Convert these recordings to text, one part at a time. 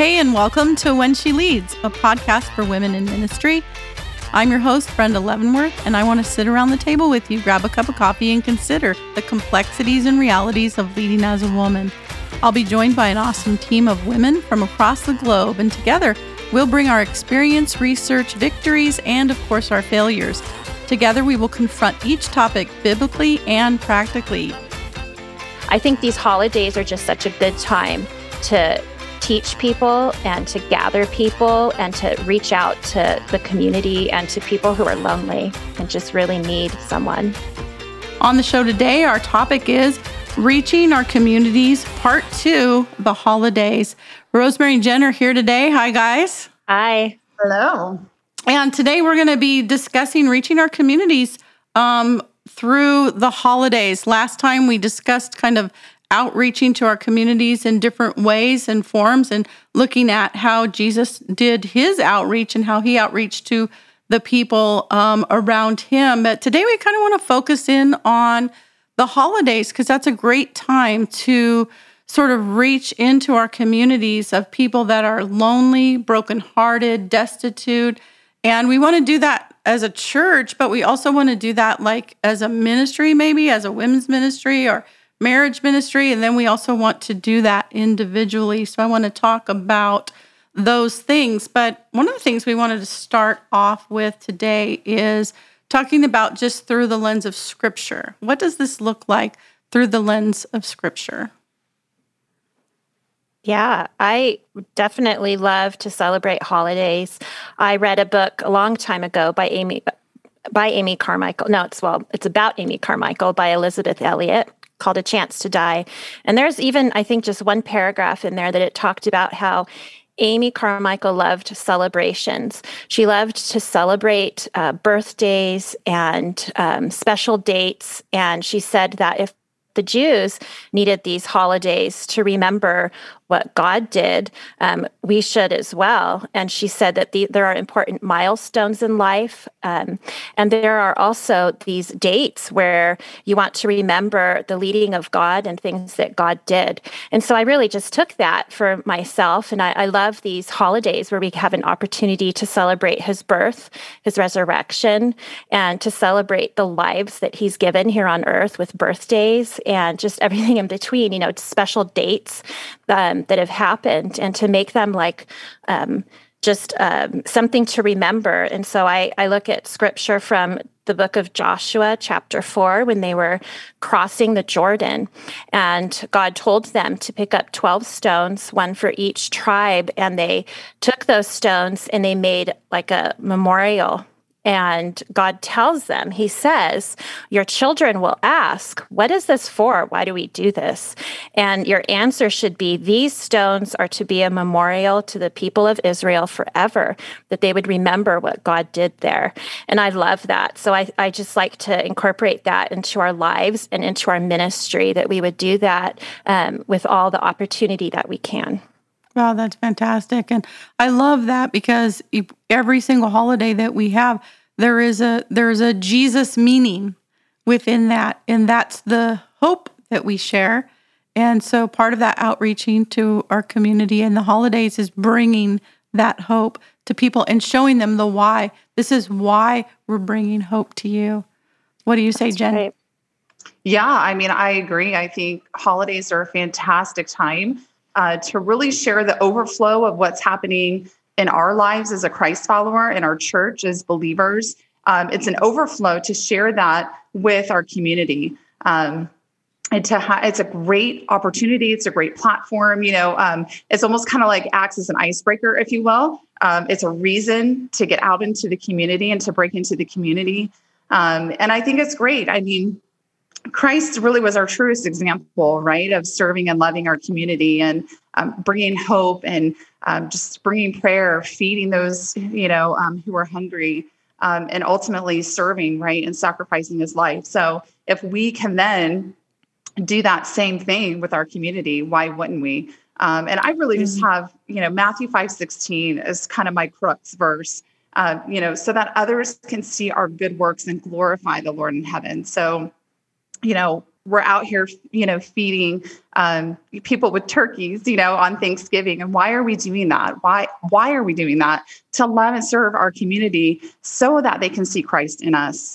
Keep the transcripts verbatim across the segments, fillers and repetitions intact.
Hey, and welcome to When She Leads, a podcast for women in ministry. I'm your host, Brenda Leavenworth, and I want to sit around the table with you, grab a cup of coffee, and consider the complexities and realities of leading as a woman. I'll be joined by an awesome team of women from across the globe, and together we'll bring our experience, research, victories, and of course our failures. Together we will confront each topic biblically and practically. I think these holidays are just such a good time to teach people and to gather people and to reach out to the community and to people who are lonely and just really need someone. On the show today, our topic is Reaching Our Communities, Part two, the holidays. Rosemary and Jen are here today. Hi, guys. Hi. Hello. And today we're going to be discussing reaching our communities um, through the holidays. Last time we discussed kind of outreaching to our communities in different ways and forms and looking at how Jesus did his outreach and how he outreached to the people um, around him. But today we kind of want to focus in on the holidays because that's a great time to sort of reach into our communities of people that are lonely, brokenhearted, destitute. And we want to do that as a church, but we also want to do that like as a ministry, maybe as a women's ministry or marriage ministry, and then we also want to do that individually. So I want to talk about those things. But one of the things we wanted to start off with today is talking about just through the lens of Scripture. What does this look like through the lens of Scripture? Yeah, I definitely love to celebrate holidays. I read a book a long time ago by Amy by Amy Carmichael. No, it's well, it's about Amy Carmichael by Elizabeth Elliot, called A Chance to Die. And there's even, I think, just one paragraph in there that it talked about how Amy Carmichael loved celebrations. She loved to celebrate uh, birthdays and um, special dates. And she said that if the Jews needed these holidays to remember what God did, um, we should as well. And she said that the, there are important milestones in life. Um, and there are also these dates where you want to remember the leading of God and things that God did. And so I really just took that for myself. And I, I love these holidays where we have an opportunity to celebrate his birth, his resurrection, and to celebrate the lives that he's given here on earth with birthdays and just everything in between, you know, special dates um, that have happened, and to make them like um, just um, something to remember. And so I, I look at scripture from the book of Joshua, chapter four, when they were crossing the Jordan, and God told them to pick up twelve stones, one for each tribe, and they took those stones and they made like a memorial. And God tells them, he says, your children will ask, what is this for? Why do we do this? And your answer should be, these stones are to be a memorial to the people of Israel forever, that they would remember what God did there. And I love that. So I, I just like to incorporate that into our lives and into our ministry, that we would do that um, with all the opportunity that we can. Wow, that's fantastic. And I love that because every single holiday that we have, there is a there's a Jesus meaning within that. And that's the hope that we share. And so part of that outreaching to our community and the holidays is bringing that hope to people and showing them the why. This is why we're bringing hope to you. What do you say, That's Jen? Right. Yeah, I mean, I agree. I think holidays are a fantastic time Uh, to really share the overflow of what's happening in our lives as a Christ follower, in our church as believers. Um, it's an overflow to share that with our community. Um, and to ha- it's a great opportunity. It's a great platform. You know, um, it's almost kind of like acts as an icebreaker, if you will. Um, it's a reason to get out into the community and to break into the community. Um, and I think it's great. I mean, Christ really was our truest example, right, of serving and loving our community and um, bringing hope and um, just bringing prayer, feeding those, you know, um, who are hungry, um, and ultimately serving, right, and sacrificing his life. So if we can then do that same thing with our community, why wouldn't we? Um, and I really just have, you know, Matthew five sixteen is kind of my crux verse, uh, you know, so that others can see our good works and glorify the Lord in heaven. So you know, we're out here, you know, feeding um, people with turkeys, you know, on Thanksgiving. And why are we doing that? Why, why are we doing that? To love and serve our community so that they can see Christ in us.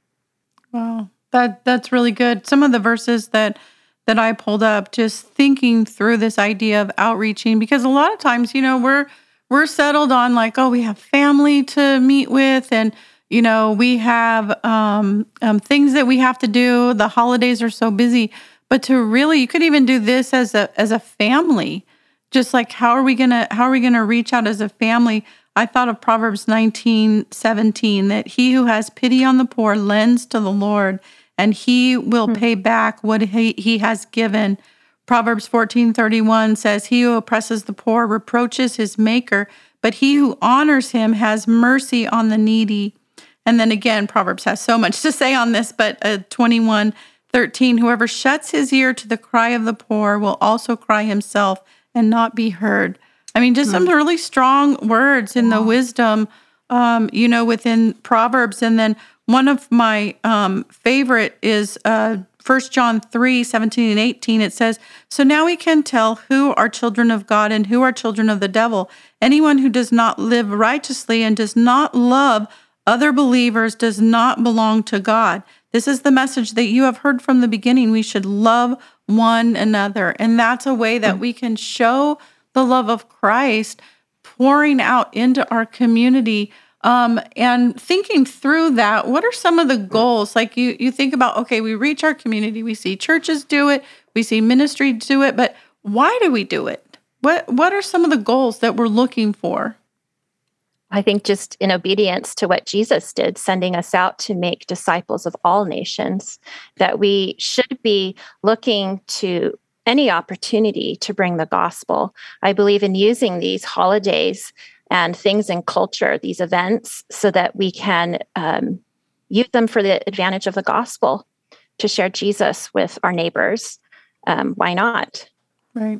Wow. That that's really good. Some of the verses that that I pulled up, just thinking through this idea of outreaching, because a lot of times, you know, we're we're settled on like, oh, we have family to meet with, and you know, we have um, um, things that we have to do. The holidays are so busy, but to really, you could even do this as a as a family. Just like, how are we gonna how are we gonna reach out as a family? I thought of Proverbs nineteen seventeen, that he who has pity on the poor lends to the Lord, and he will hmm. pay back what he, he has given. Proverbs fourteen thirty-one says, he who oppresses the poor reproaches his maker, but he who honors him has mercy on the needy. And then again, Proverbs has so much to say on this, but uh, twenty-one thirteen, whoever shuts his ear to the cry of the poor will also cry himself and not be heard. I mean, just some really strong words in the wisdom, um, you know, within Proverbs. And then one of my um, favorite is uh, First John three seventeen and eighteen. It says, so now we can tell who are children of God and who are children of the devil. Anyone who does not live righteously and does not love other believers does not belong to God. This is the message that you have heard from the beginning. We should love one another. And that's a way that we can show the love of Christ pouring out into our community. Um, and thinking through that, what are some of the goals? Like you, you think about, okay, we reach our community, we see churches do it, we see ministry do it, but why do we do it? What, what are some of the goals that we're looking for? I think just in obedience to what Jesus did, sending us out to make disciples of all nations, that we should be looking to any opportunity to bring the gospel. I believe in using these holidays and things in culture, these events, so that we can um, use them for the advantage of the gospel, to share Jesus with our neighbors. Um, why not? Right.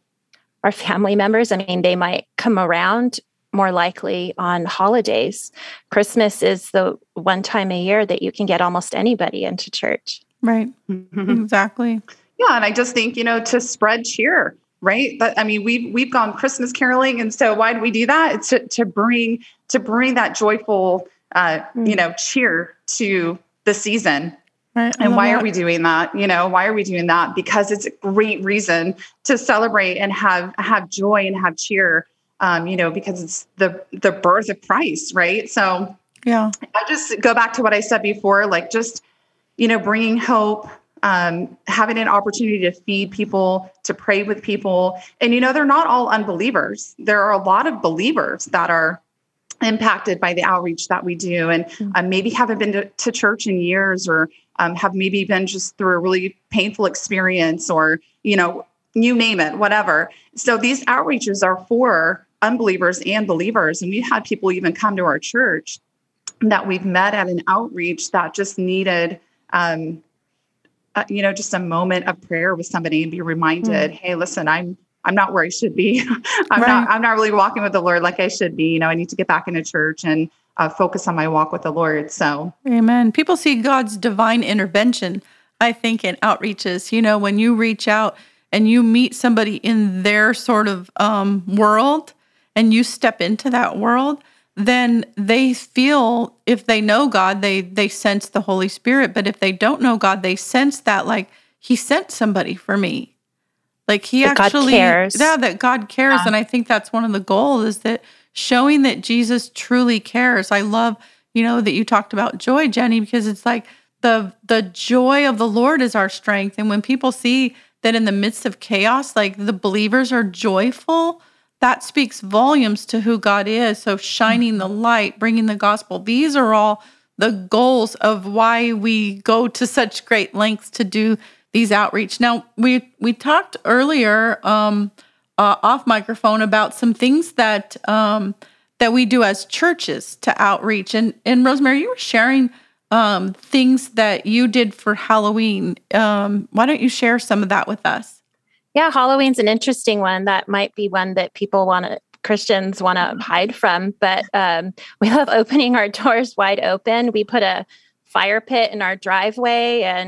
Our family members, I mean, they might come around more likely on holidays. Christmas is the one time a year that you can get almost anybody into church. Right. Mm-hmm. Exactly. Yeah, and I just think, you know, to spread cheer, right? But I mean, we've we've gone Christmas caroling, and so why do we do that? It's to to bring to bring that joyful, uh, mm. you know, cheer to the season. Right. And why that. are we doing that? You know, why are we doing that? Because it's a great reason to celebrate and have have joy and have cheer. Um, you know, because it's the the birth of Christ, right? So yeah, I just go back to what I said before, like just, you know, bringing hope. Um, having an opportunity to feed people, to pray with people. And, you know, they're not all unbelievers. There are a lot of believers that are impacted by the outreach that we do, and um, maybe haven't been to, to church in years, or um, have maybe been just through a really painful experience, or, you know, you name it, whatever. So these outreaches are for unbelievers and believers. And we've had people even come to our church that we've met at an outreach that just needed, um, Uh, you know, just a moment of prayer with somebody, and be reminded, mm. hey, listen, I'm, I'm not where I should be. I'm right. not, I'm not really walking with the Lord like I should be. You know, I need to get back into church and uh, focus on my walk with the Lord. So, amen. People see God's divine intervention, I think, in outreaches. You know, when you reach out and you meet somebody in their sort of um, world, and you step into that world, then they feel, if they know God, they they sense the Holy Spirit. But if they don't know God, they sense that, like, he sent somebody for me. Like he that actually, God cares. yeah, that God cares. Yeah. And I think that's one of the goals, is that showing that Jesus truly cares. I love, you know, that you talked about joy, Jenny, because it's like the the joy of the Lord is our strength. And when people see that in the midst of chaos, like the believers are joyful, that speaks volumes to who God is. So shining the light, bringing the gospel, these are all the goals of why we go to such great lengths to do these outreach. Now, we we talked earlier um, uh, off microphone about some things that um, that we do as churches to outreach. And, and Rosemary, you were sharing um, things that you did for Halloween. Um, why don't you share some of that with us? Yeah, Halloween's an interesting one. That might be one that people want to, Christians want to hide from, but um, we love opening our doors wide open. We put a fire pit in our driveway, and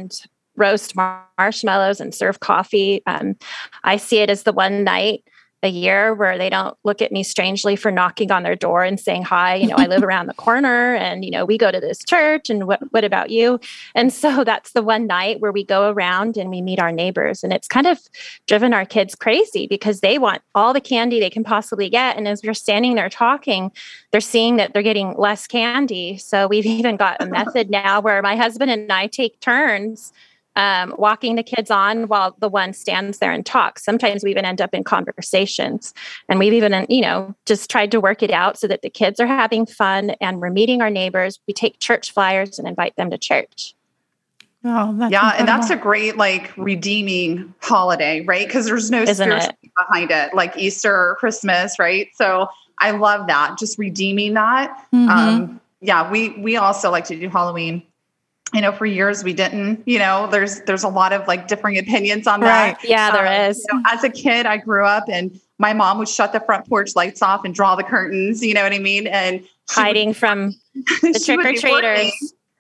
roast mar- marshmallows and serve coffee. Um, I see it as the one night a year where they don't look at me strangely for knocking on their door and saying, hi, you know, I live around the corner and, you know, we go to this church and what, what about you? And so that's the one night where we go around and we meet our neighbors. And it's kind of driven our kids crazy because they want all the candy they can possibly get. And as we're standing there talking, they're seeing that they're getting less candy. So we've even got a method now where my husband and I take turns Um, walking the kids on while the one stands there and talks. Sometimes we even end up in conversations, and we've even, you know, just tried to work it out so that the kids are having fun and we're meeting our neighbors. We take church flyers and invite them to church. Oh, that's yeah. incredible. And that's a great, like, redeeming holiday, right? Because there's no Isn't spiritual it? behind it, like Easter or Christmas, right? So I love that, just redeeming that. Mhm. Um, yeah, we we also like to do Halloween. You know, for years we didn't, you know, there's, there's a lot of like differing opinions on that. Right. Yeah, there Um, is. You know, as a kid, I grew up and my mom would shut the front porch lights off and draw the curtains, you know what I mean? And she would- Hiding from the she would be trick-or-treaters. working.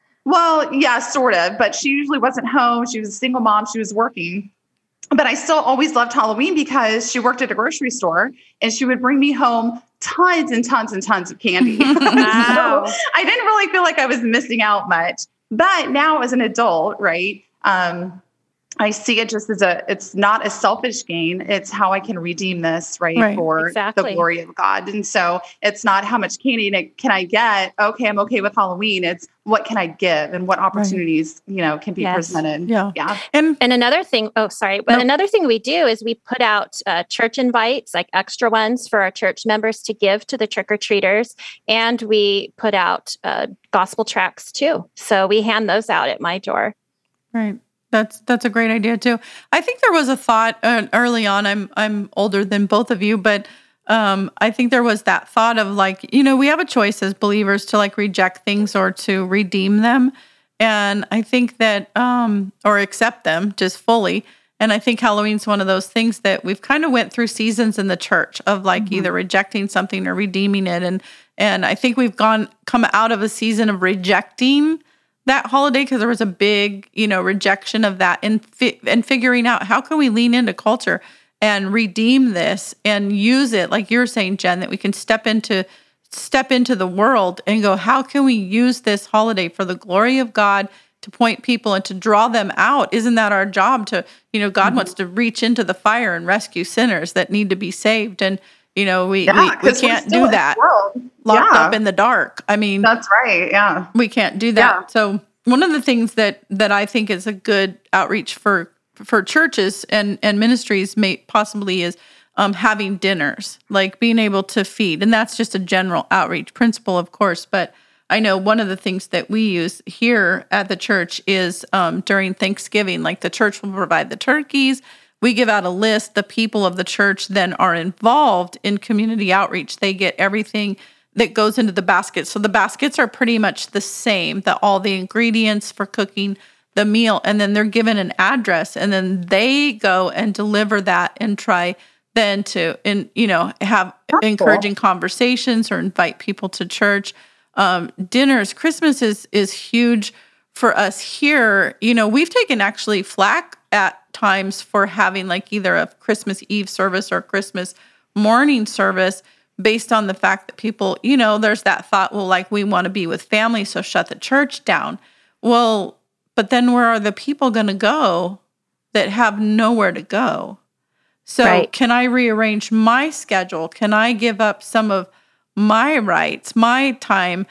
Well, yeah, sort of, but she usually wasn't home. She was a single mom. She was working. But I still always loved Halloween because she worked at a grocery store and she would bring me home tons and tons and tons of candy. Wow. So I didn't really feel like I was missing out much. But now as an adult, right, um, I see it just as a, it's not a selfish gain. It's how I can redeem this, right, Right. for Exactly. the glory of God. And so it's not how much candy can I get? Okay, I'm okay with Halloween. It's what can I give and what opportunities, you know, can be Yes. presented. Yeah. Yeah. And And another thing, oh, sorry, but Nope. another thing we do is we put out uh, church invites, like extra ones for our church members to give to the trick-or-treaters. And we put out uh, gospel tracts too. So we hand those out at my door. right. That's that's a great idea too. I think there was a thought uh, early on. I'm I'm older than both of you, but um, I think there was that thought of like, you know, we have a choice as believers to like reject things or to redeem them, and I think that um, or accept them just fully. And I think Halloween's one of those things that we've kind of went through seasons in the church of like Mhm. either rejecting something or redeeming it, and and I think we've gone come out of a season of rejecting that holiday because there was a big, you know, rejection of that and fi- and figuring out how can we lean into culture and redeem this and use it, like you're saying, Jen, that we can step into step into the world and go, how can we use this holiday for the glory of God to point people and to draw them out? Isn't that our job to, you know, God Mhm. wants to reach into the fire and rescue sinners that need to be saved. And, you know, we, Yeah, we, we 'cause we're can't still do in that the world. locked Yeah. up in the dark. I mean, That's right. Yeah. we can't do that. Yeah. So one of the things that that I think is a good outreach for for churches and and ministries may possibly is um, having dinners, like being able to feed, and that's just a general outreach principle, of course. But I know one of the things that we use here at the church is um, during Thanksgiving, like the church will provide the turkeys. We give out a list. The people of the church then are involved in community outreach. They get everything that goes into the basket. So the baskets are pretty much the same, that all the ingredients for cooking the meal, and then they're given an address, and then they go and deliver that and try then to, and you know, have That's encouraging conversations or invite people to church. Um, dinners, Christmas is is huge for us here. You know, we've taken actually flack at times for having like either a Christmas Eve service or Christmas morning service based on the fact that people, you know, there's that thought, well, like we want to be with family, so shut the church down. Well, but then where are the people going to go that have nowhere to go? So Right. can I rearrange my schedule? Can I give up some of my rights, my time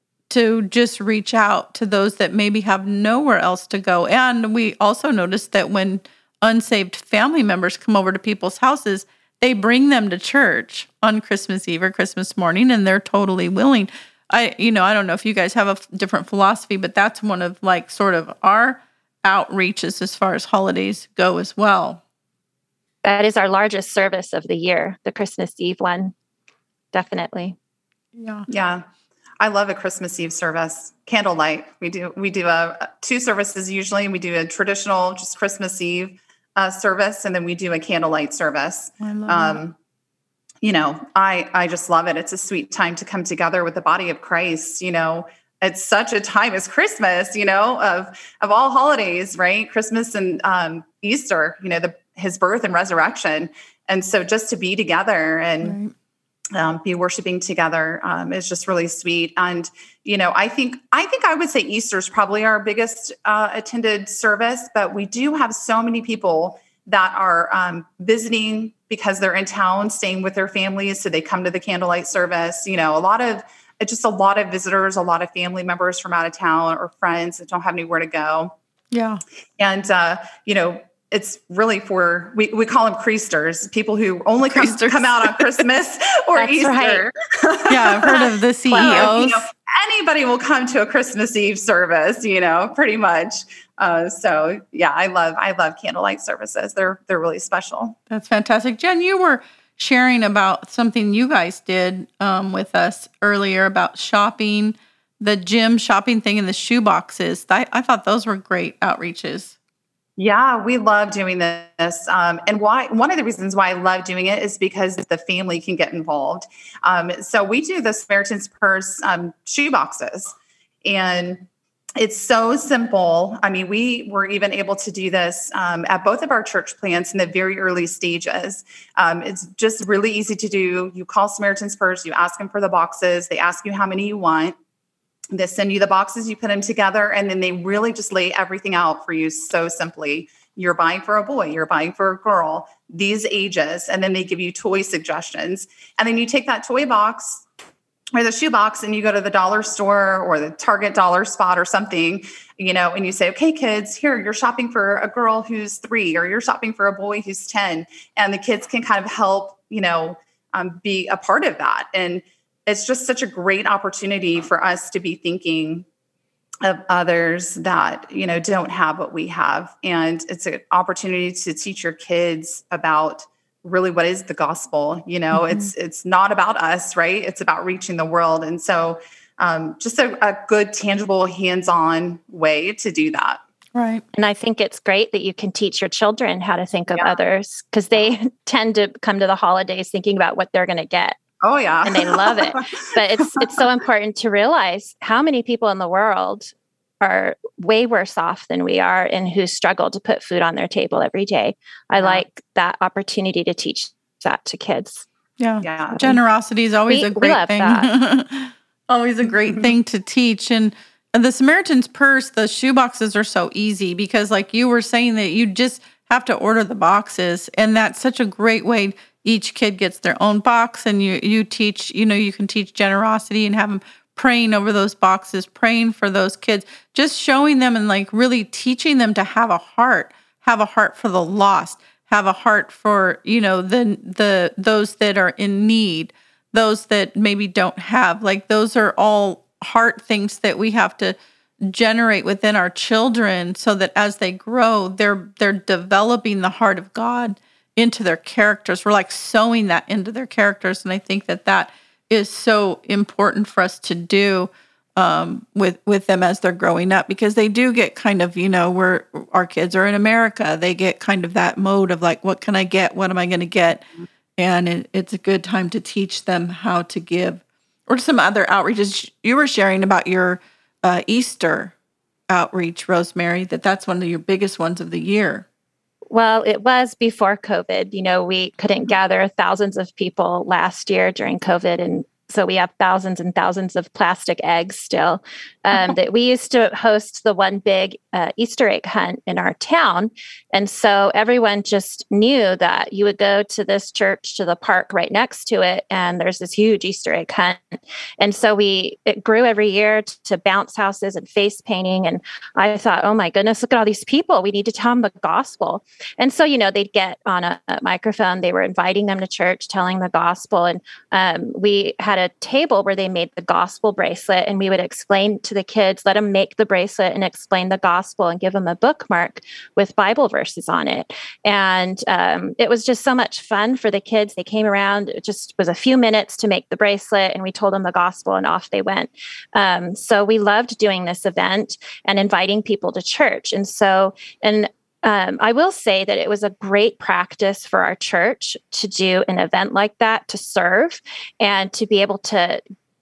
to just reach out to those that maybe have nowhere else to go? And we also noticed that when unsaved family members come over to people's houses, they bring them to church on Christmas Eve or Christmas morning, and they're totally willing. I, you know, I don't know if you guys have a f- different philosophy, but that's one of like sort of our outreaches as far as holidays go as well. That is our largest service of the year, the Christmas Eve one. Definitely. Yeah. Yeah. I love a Christmas Eve service. Candlelight. We do we do a two services usually, and we do a traditional just Christmas Eve uh, service, and then we do a candlelight service. I love that. Um, you know, I I just love it. It's a sweet time to come together with the body of Christ. You know, it's such a time as Christmas, you know, of, of all holidays, right? Christmas and um, Easter, you know, the, his birth and resurrection. And so just to be together and right. Um, be worshiping together um, is just really sweet. And, you know, I think, I think I would say Easter is probably our biggest uh, attended service, but we do have so many people that are um, visiting because they're in town, staying with their families. So they come to the candlelight service, you know, a lot of, just a lot of visitors, a lot of family members from out of town or friends that don't have anywhere to go. Yeah. And, uh, you know, it's really for, we, we call them creasters, people who only come, come out on Christmas or That's Easter. Right. Yeah, I've heard of the C E Os. Well, you know, anybody will come to a Christmas Eve service, you know, pretty much. Uh, so yeah, I love, I love candlelight services. They're, they're really special. That's fantastic. Jen, you were sharing about something you guys did um, with us earlier about shopping, the gym shopping thing and the shoe boxes. I, I thought those were great outreaches. Yeah, we love doing this. Um, and why, one of the reasons why I love doing it is because the family can get involved. Um, so we do the Samaritan's Purse um, shoe boxes, and it's so simple. I mean, we were even able to do this um, at both of our church plants in the very early stages. Um, it's just really easy to do. You call Samaritan's Purse, you ask them for the boxes, they ask you how many you want. They send you the boxes, you put them together, and then they really just lay everything out for you so simply. You're buying for a boy, you're buying for a girl, these ages, and then they give you toy suggestions. And then you take that toy box or the shoe box and you go to the dollar store or the Target dollar spot or something, you know, and you say, okay, kids, here, you're shopping for a girl who's three, or you're shopping for a boy who's ten. And the kids can kind of help, you know, um, be a part of that. And it's just such a great opportunity for us to be thinking of others that, you know, don't have what we have. And it's an opportunity to teach your kids about really what is the gospel. You know, mm-hmm. it's, it's not about us, right? It's about reaching the world. And so um, just a, a good, tangible, hands-on way to do that. Right. And I think it's great that you can teach your children how to think of yeah. others, because they tend to come to the holidays thinking about what they're going to get. Oh, yeah. And they love it. But it's it's so important to realize how many people in the world are way worse off than we are and who struggle to put food on their table every day. I yeah. like that opportunity to teach that to kids. Yeah. yeah. Generosity is always we, a great thing. Always a great thing to teach. And the Samaritan's Purse, the shoe boxes are so easy because like you were saying that you just have to order the boxes. And that's such a great way. Each kid gets their own box, and you you teach, you know, you can teach generosity and have them praying over those boxes, praying for those kids, just showing them and like really teaching them to have a heart, have a heart for the lost, have a heart for, you know, the the those that are in need, those that maybe don't have. Like those are all heart things that we have to generate within our children so that as they grow, they're they're developing the heart of God into their characters. We're like sewing that into their characters. And I think that that is so important for us to do um, with, with them as they're growing up, because they do get kind of, you know, we're, our kids are in America. They get kind of that mode of like, what can I get? What am I going to get? And it, it's a good time to teach them how to give. Or some other outreaches. You were sharing about your uh, Easter outreach, Rosemary, that that's one of your biggest ones of the year. Well, it was before COVID. You know, we couldn't gather thousands of people last year during COVID. And so we have thousands and thousands of plastic eggs still. Um, that we used to host the one big uh, Easter egg hunt in our town. And so everyone just knew that you would go to this church, to the park right next to it, and there's this huge Easter egg hunt. And so we, it grew every year to, to bounce houses and face painting. And I thought, oh my goodness, look at all these people. We need to tell them the gospel. And so, you know, they'd get on a, a microphone. They were inviting them to church, telling the gospel. And um, we had a table where they made the gospel bracelet, and we would explain to the kids, let them make the bracelet and explain the gospel and give them a bookmark with Bible verses on it. And um, it was just so much fun for the kids. They came around, it just was a few minutes to make the bracelet, and we told them the gospel and off they went. Um, so we loved doing this event and inviting people to church. And so, and Um, I will say that it was a great practice for our church to do an event like that, to serve and to be able to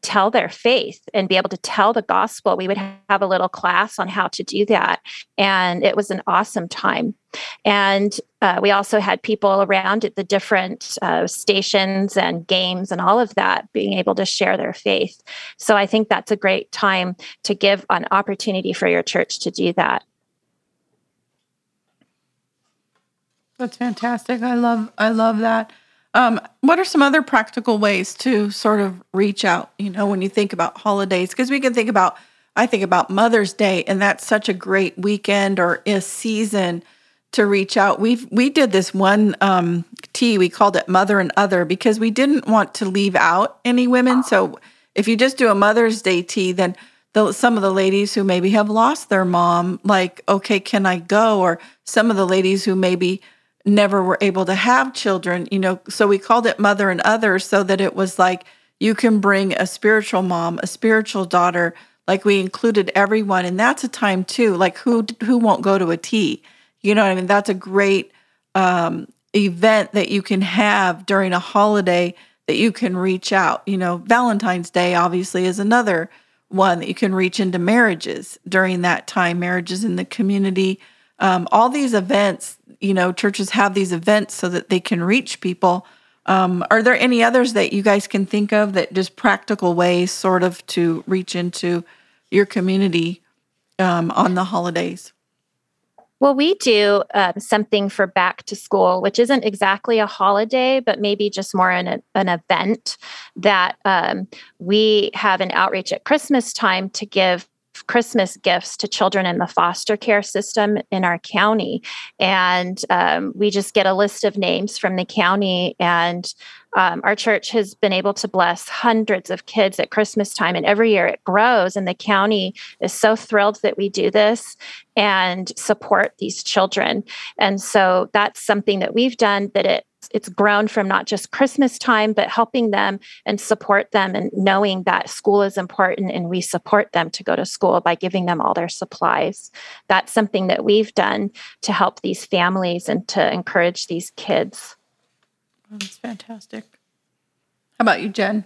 tell their faith and be able to tell the gospel. We would have a little class on how to do that. And it was an awesome time. And uh, we also had people around at the different uh, stations and games and all of that being able to share their faith. So I think that's a great time to give an opportunity for your church to do that. That's fantastic. I love I love that. Um, what are some other practical ways to sort of reach out, you know, when you think about holidays? Because we can think about, I think about Mother's Day, and that's such a great weekend or a season to reach out. We've, we did this one um, tea, we called it Mother and Other, because we didn't want to leave out any women. So if you just do a Mother's Day tea, then the, some of the ladies who maybe have lost their mom, like, okay, can I go? Or some of the ladies who maybe never were able to have children, you know, so we called it Mother and Other, so that it was like you can bring a spiritual mom, a spiritual daughter, like we included everyone. And that's a time too, like who who won't go to a tea? You know what I mean? That's a great um, event that you can have during a holiday that you can reach out. You know, Valentine's Day obviously is another one that you can reach into marriages during that time, marriages in the community. Um, all these events, you know, churches have these events so that they can reach people. Um, are there any others that you guys can think of that just practical ways sort of to reach into your community um, on the holidays? Well, we do um, something for back to school, which isn't exactly a holiday, but maybe just more an, an event that um, we have an outreach at Christmas time to give Christmas gifts to children in the foster care system in our county. And um, we just get a list of names from the county. And um, our church has been able to bless hundreds of kids at Christmas time. And every year it grows. And the county is so thrilled that we do this and support these children. And so that's something that we've done, that it it's grown from not just Christmas time, but helping them and support them and knowing that school is important, and we support them to go to school by giving them all their supplies. That's something that we've done to help these families and to encourage these kids. That's fantastic. How about you, Jen?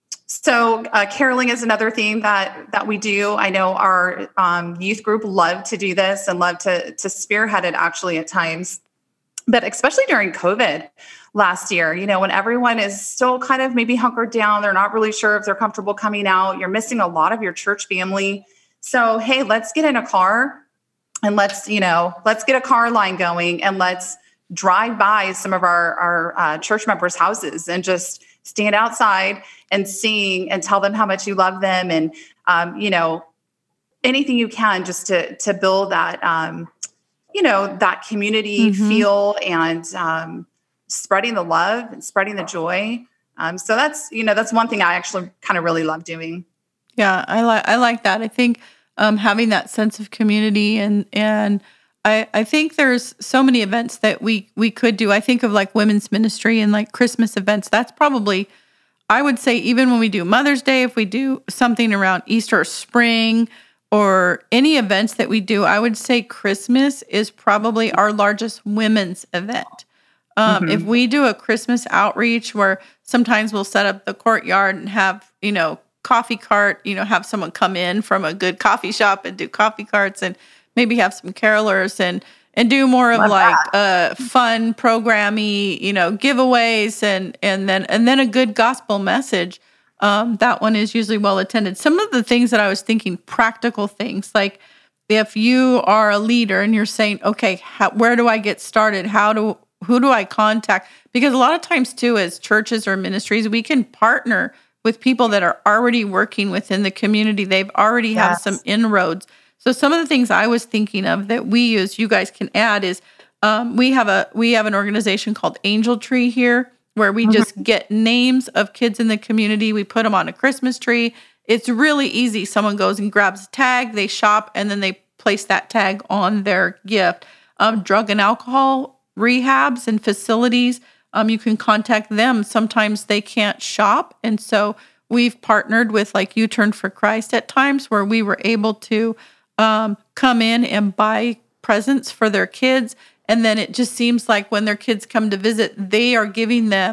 So uh, caroling is another thing that that we do. I know our um, youth group love to do this and love to to spearhead it actually at times. But especially during COVID last year, you know, when everyone is still kind of maybe hunkered down, they're not really sure if they're comfortable coming out, you're missing a lot of your church family. So, hey, let's get in a car and let's, you know, let's get a car line going and let's drive by some of our, our uh, church members' houses and just stand outside and sing and tell them how much you love them. And, um, you know, anything you can just to, to build that, um, you know, that community mm-hmm. feel and um, spreading the love and spreading the joy. Um, so that's, you know, that's one thing I actually kind of really love doing. Yeah, I like I like that. I think um, having that sense of community and and I, I think there's so many events that we we could do. I think of like women's ministry and like Christmas events. That's probably, I would say, even when we do Mother's Day, if we do something around Easter or spring, or any events that we do, I would say Christmas is probably our largest women's event. Um, mm-hmm. If we do a Christmas outreach where sometimes we'll set up the courtyard and have, you know, coffee cart, you know, have someone come in from a good coffee shop and do coffee carts and maybe have some carolers and, and do more of Love like uh, fun programming, you know, giveaways and, and then, and then a good gospel message. Um, that one is usually well attended. Some of the things that I was thinking, practical things, like if you are a leader and you're saying, okay, how, where do I get started? How do, who do I contact? Because a lot of times too, as churches or ministries, we can partner with people that are already working within the community. They've already yes. have some inroads. So some of the things I was thinking of that we use, you guys can add is, um, we have a, we have an organization called Angel Tree here, where we just get names of kids in the community. We put them on a Christmas tree. It's really easy. Someone goes and grabs a tag, they shop, and then they place that tag on their gift. Um, drug and alcohol rehabs and facilities, um, you can contact them. Sometimes they can't shop. And so we've partnered with like U-Turn for Christ at times where we were able to um, come in and buy presents for their kids. And then it just seems like when their kids come to visit, they are giving them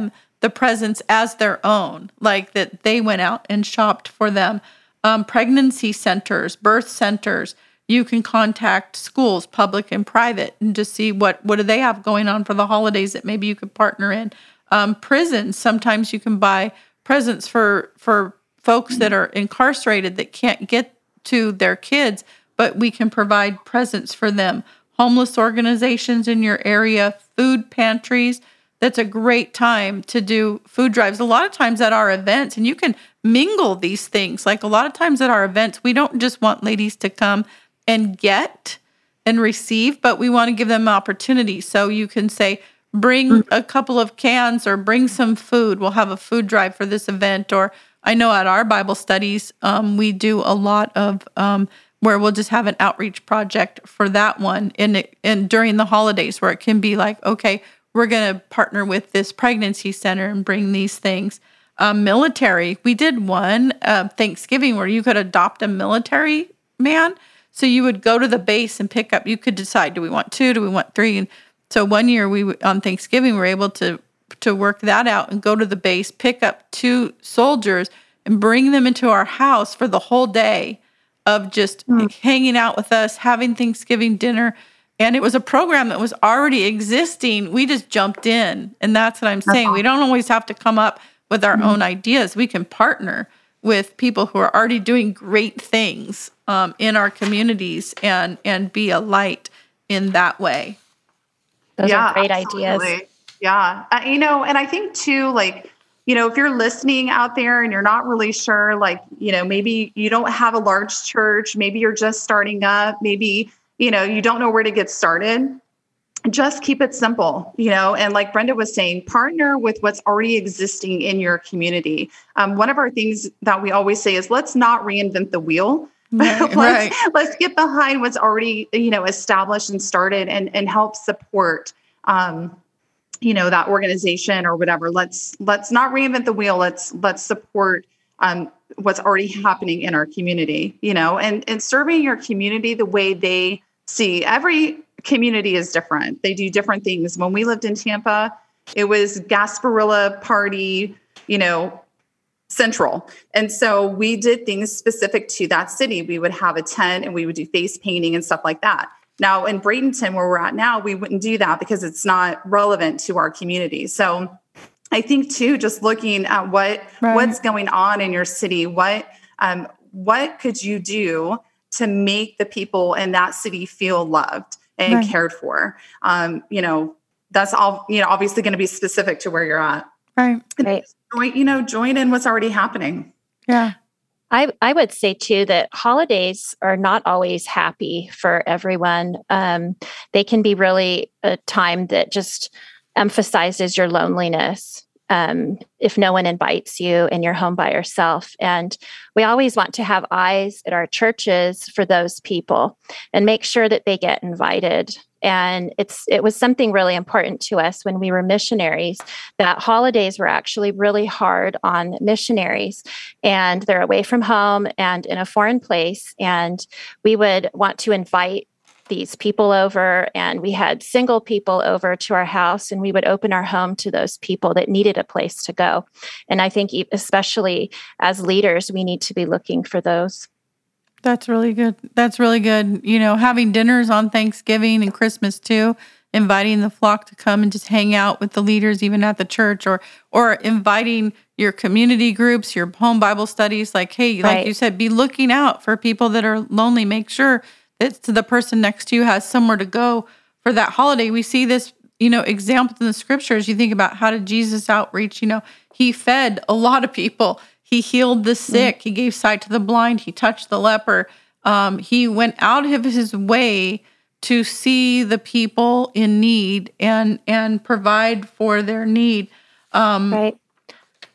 the presents as their own, like that they went out and shopped for them. Um, pregnancy centers, birth centers, you can contact schools, public and private, and just see what, what do they have going on for the holidays that maybe you could partner in. Um, prisons, sometimes you can buy presents for, for folks that are incarcerated that can't get to their kids, but we can provide presents for them. Homeless organizations in your area, food pantries. That's a great time to do food drives. A lot of times at our events, and you can mingle these things. Like a lot of times at our events, we don't just want ladies to come and get and receive, but we want to give them an opportunity. So you can say, bring a couple of cans or bring some food. We'll have a food drive for this event. Or I know at our Bible studies, um, we do a lot of um, where we'll just have an outreach project for that one. And, and during the holidays where it can be like, okay, we're going to partner with this pregnancy center and bring these things. Um, military, we did one uh, Thanksgiving where you could adopt a military man. So you would go to the base and pick up, you could decide, do we want two, do we want three? And so one year we on Thanksgiving, we were able to, to work that out and go to the base, pick up two soldiers and bring them into our house for the whole day of just mm. hanging out with us, having Thanksgiving dinner. And it was a program that was already existing. We just jumped in. And that's what I'm saying. Uh-huh. We don't always have to come up with our mm-hmm. own ideas. We can partner with people who are already doing great things um, in our communities and, and be a light in that way. Those yeah, are great absolutely. ideas. Yeah. Uh, you know, and I think too, like, you know, if you're listening out there and you're not really sure, like, you know, maybe you don't have a large church, maybe you're just starting up, maybe, you know, you don't know where to get started, just keep it simple, you know, and like Brenda was saying, partner with what's already existing in your community. Um, one of our things that we always say is let's not reinvent the wheel. Right, let's, right. let's get behind what's already, you know, established and started and, and help support, um, you know, that organization or whatever. Let's, let's not reinvent the wheel. Let's, let's support, um, what's already happening in our community, you know, and, and serving your community the way they see. Every community is different. They do different things. When we lived in Tampa, it was Gasparilla Party, you know, Central. And so we did things specific to that city. We would have a tent and we would do face painting and stuff like that. Now in Bradenton, where we're at now, we wouldn't do that because it's not relevant to our community. So I think too, just looking at what right. what's going on in your city, what um, what could you do to make the people in that city feel loved and right. cared for? Um, you know, that's all. You know, obviously going to be specific to where you're at. Right. Right. Join, you know, join in what's already happening. Yeah. I, I would say, too, that holidays are not always happy for everyone. Um, they can be really a time that just emphasizes your loneliness um, if no one invites you and you're home by yourself. And we always want to have eyes at our churches for those people and make sure that they get invited. And it's it was something really important to us when we were missionaries, that holidays were actually really hard on missionaries. And they're away from home and in a foreign place. And we would want to invite these people over, and we had single people over to our house, and we would open our home to those people that needed a place to go. And I think especially as leaders, we need to be looking for those. That's really good. That's really good. You know, having dinners on Thanksgiving and Christmas too, inviting the flock to come and just hang out with the leaders, even at the church, or or inviting your community groups, your home Bible studies. Like, hey, like right. you said, be looking out for people that are lonely. Make sure that the person next to you has somewhere to go for that holiday. We see this, you know, examples in the scriptures. You think about how did Jesus outreach? You know, he fed a lot of people. He healed the sick. Mm-hmm. He gave sight to the blind. He touched the leper. Um, he went out of his way to see the people in need and and provide for their need. Um, right.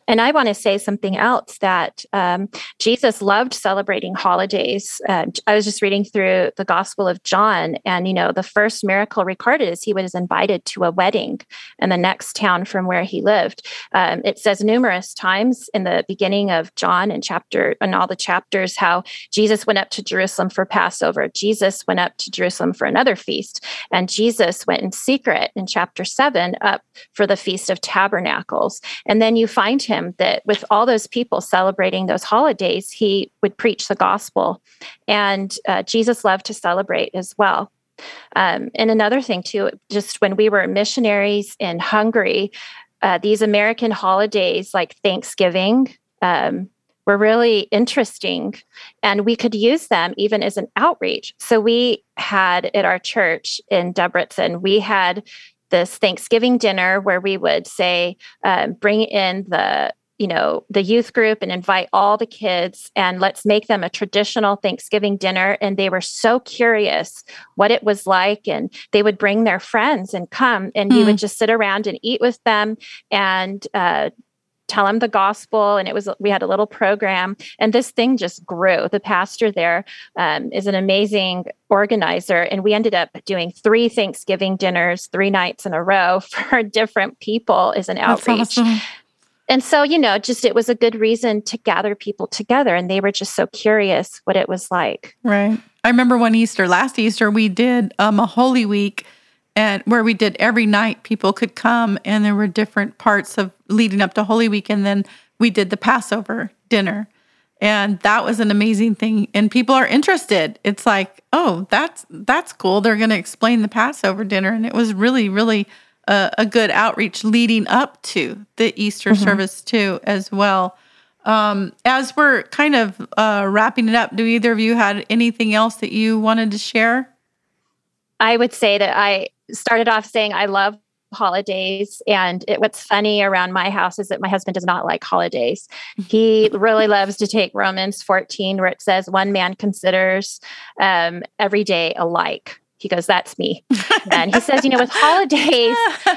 And I want to say something else that um, Jesus loved celebrating holidays. Uh, I was just reading through the Gospel of John, and, you know, the first miracle recorded is he was invited to a wedding in the next town from where he lived. Um, it says numerous times in the beginning of John and chapter and all the chapters how Jesus went up to Jerusalem for Passover. Jesus went up to Jerusalem for another feast, and Jesus went in secret in chapter seven up for the Feast of Tabernacles. And then you find him that with all those people celebrating those holidays, he would preach the gospel. And uh, Jesus loved to celebrate as well. Um, and another thing, too, just when we were missionaries in Hungary, uh, these American holidays like Thanksgiving um, were really interesting. And we could use them even as an outreach. So we had at our church in Debrecen, we had this Thanksgiving dinner where we would say, uh, bring in the, you know, the youth group and invite all the kids and let's make them a traditional Thanksgiving dinner. And they were so curious what it was like. And they would bring their friends and come and mm. we would just sit around and eat with them and, uh, tell them the gospel. And it was, we had a little program, and this thing just grew. The pastor there um, is an amazing organizer. And we ended up doing three Thanksgiving dinners, three nights in a row for different people as an That's outreach. Awesome. And so, you know, just, it was a good reason to gather people together. And they were just so curious what it was like. Right. I remember one Easter, last Easter, we did um, a Holy Week, and where we did every night, people could come, and there were different parts of leading up to Holy Week, and then we did the Passover dinner, and that was an amazing thing. And people are interested. It's like, oh, that's that's cool. They're going to explain the Passover dinner, and it was really, really a, a good outreach leading up to the Easter mm-hmm. service too, as well. Um, as we're kind of uh, wrapping it up, do either of you had anything else that you wanted to share? I would say that I started off saying I love holidays. And it, what's funny around my house is that my husband does not like holidays. He really loves to take Romans fourteen, where it says, one man considers um, every day alike. He goes, that's me. And he says, you know, with holidays,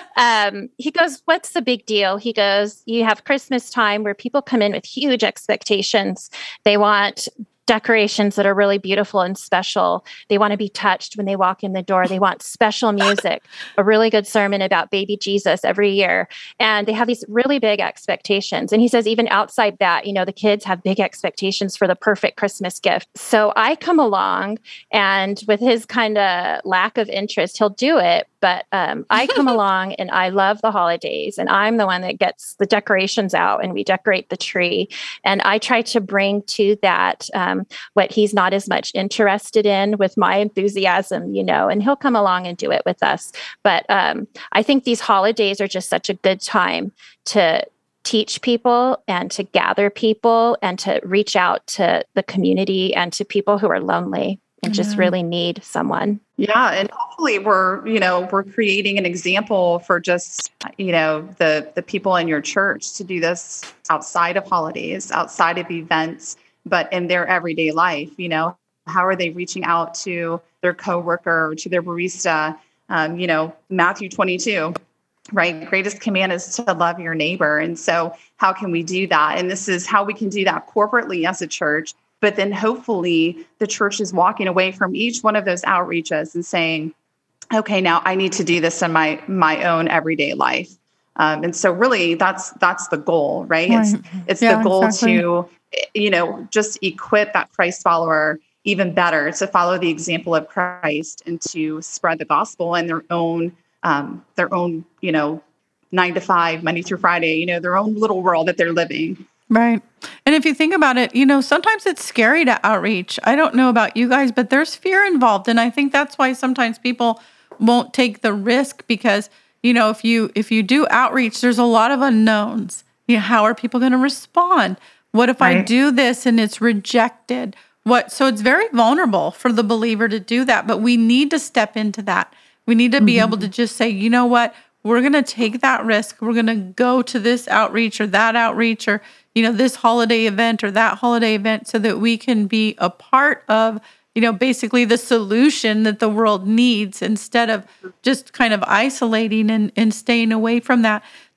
um, he goes, what's the big deal? He goes, you have Christmas time where people come in with huge expectations. They want decorations that are really beautiful and special. They want to be touched when they walk in the door. They want special music, a really good sermon about baby Jesus every year. And they have these really big expectations. And he says, even outside that, you know, the kids have big expectations for the perfect Christmas gift. So I come along, and with his kind of lack of interest, he'll do it. But um, I come along and I love the holidays, and I'm the one that gets the decorations out, and we decorate the tree. And I try to bring to that um, what he's not as much interested in with my enthusiasm, you know, and he'll come along and do it with us. But um, I think these holidays are just such a good time to teach people and to gather people and to reach out to the community and to people who are lonely and just really need someone. Yeah. And hopefully we're, you know, we're creating an example for just, you know, the, the people in your church to do this outside of holidays, outside of events, but in their everyday life. You know, how are they reaching out to their coworker or to their barista? Um, you know, Matthew twenty-two, right? Greatest command is to love your neighbor. And so how can we do that? And this is how we can do that corporately as a church. But then hopefully the church is walking away from each one of those outreaches and saying, okay, now I need to do this in my my own everyday life. Um, and so really that's that's the goal, right? right. It's it's yeah, the goal exactly. to, you know, just equip that Christ follower even better to follow the example of Christ and to spread the gospel in their own, um, their own, you know, nine to five, Monday through Friday, you know, their own little world that they're living. Right. And if you think about it, you know, sometimes it's scary to outreach. I don't know about you guys, but there's fear involved. And I think that's why sometimes people won't take the risk because, you know, if you if you do outreach, there's a lot of unknowns. You know, how are people going to respond? What if right. I do this and it's rejected? What? So it's very vulnerable for the believer to do that, but we need to step into that. We need to mm-hmm. be able to just say, you know what? We're going to take that risk. We're going to go to this outreach or that outreach or, you know, this holiday event or that holiday event so that we can be a part of, you know, basically the solution that the world needs instead of just kind of isolating and, and staying away from that.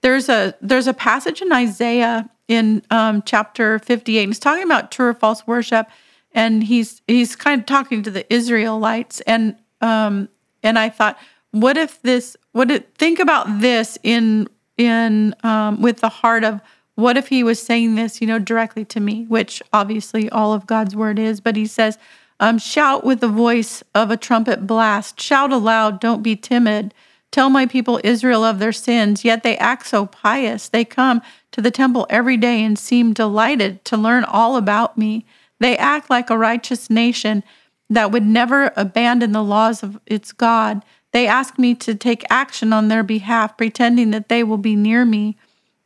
there's a there's a passage in Isaiah in um, chapter fifty-eight. And it's talking about true or false worship, and he's he's kind of talking to the Israelites. And um, and I thought, what if this? What it? Think about this in in um, with the heart of, what if he was saying this, you know, directly to me, which obviously all of God's word is. But he says, um, shout with the voice of a trumpet blast. Shout aloud, don't be timid. Tell my people Israel of their sins, yet they act so pious. They come to the temple every day and seem delighted to learn all about me. They act like a righteous nation that would never abandon the laws of its God. They ask me to take action on their behalf, pretending that they will be near me.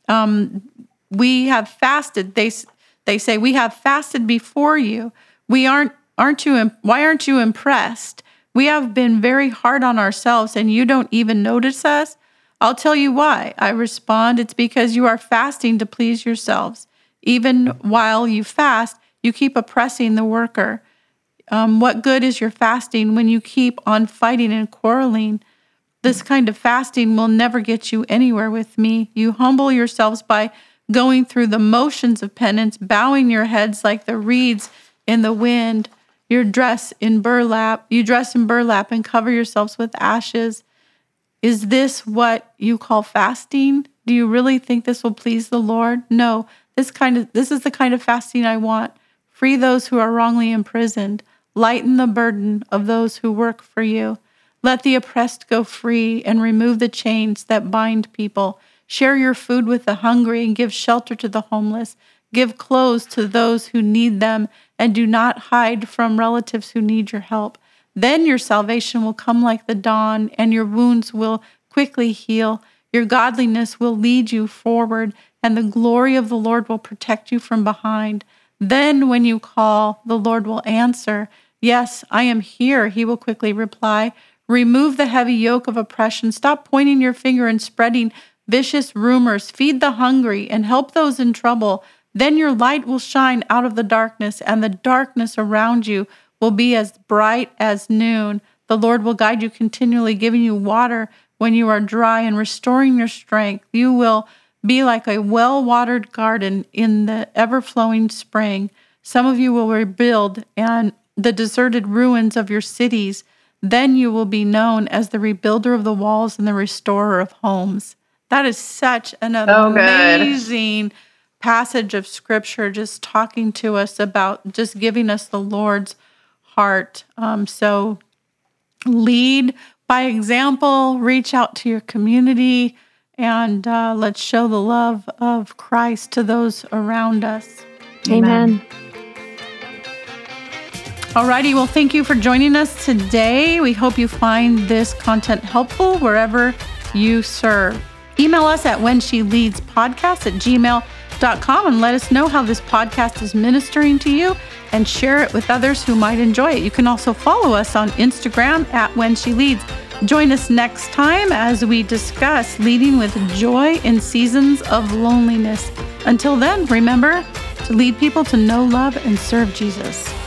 Um, We have fasted. They they say, we have fasted before you. We aren't aren't you? Why aren't you impressed? We have been very hard on ourselves, and you don't even notice us. I'll tell you why. I respond, it's because you are fasting to please yourselves. Even while you fast, you keep oppressing the worker. Um, what good is your fasting when you keep on fighting and quarreling? This kind of fasting will never get you anywhere with me. You humble yourselves by going through the motions of penance, bowing your heads like the reeds in the wind. You dress in burlap, you dress in burlap and cover yourselves with ashes. Is this what you call fasting? Do you really think this will please the Lord? No, this kind of this is the kind of fasting I want. Free those who are wrongly imprisoned. Lighten the burden of those who work for you. Let the oppressed go free and remove the chains that bind people. Share your food with the hungry and give shelter to the homeless. Give clothes to those who need them and do not hide from relatives who need your help. Then your salvation will come like the dawn and your wounds will quickly heal. Your godliness will lead you forward and the glory of the Lord will protect you from behind. Then when you call, the Lord will answer. Yes, I am here, he will quickly reply. Remove the heavy yoke of oppression. Stop pointing your finger and spreading vicious rumors. Feed the hungry and help those in trouble. Then your light will shine out of the darkness, and the darkness around you will be as bright as noon. The Lord will guide you continually, giving you water when you are dry and restoring your strength. You will be like a well-watered garden in the ever-flowing spring. Some of you will rebuild and the deserted ruins of your cities. Then you will be known as the rebuilder of the walls and the restorer of homes. That is such an so amazing passage of scripture, just talking to us about just giving us the Lord's heart. Um, so lead by example, reach out to your community, and uh, let's show the love of Christ to those around us. Amen. Alrighty, well, thank you for joining us today. We hope you find this content helpful wherever you serve. Email us at when she leads podcast at gmail dot com and let us know how this podcast is ministering to you and share it with others who might enjoy it. You can also follow us on Instagram at when she leads. Join us next time as we discuss leading with joy in seasons of loneliness. Until then, remember to lead people to know, love, and serve Jesus.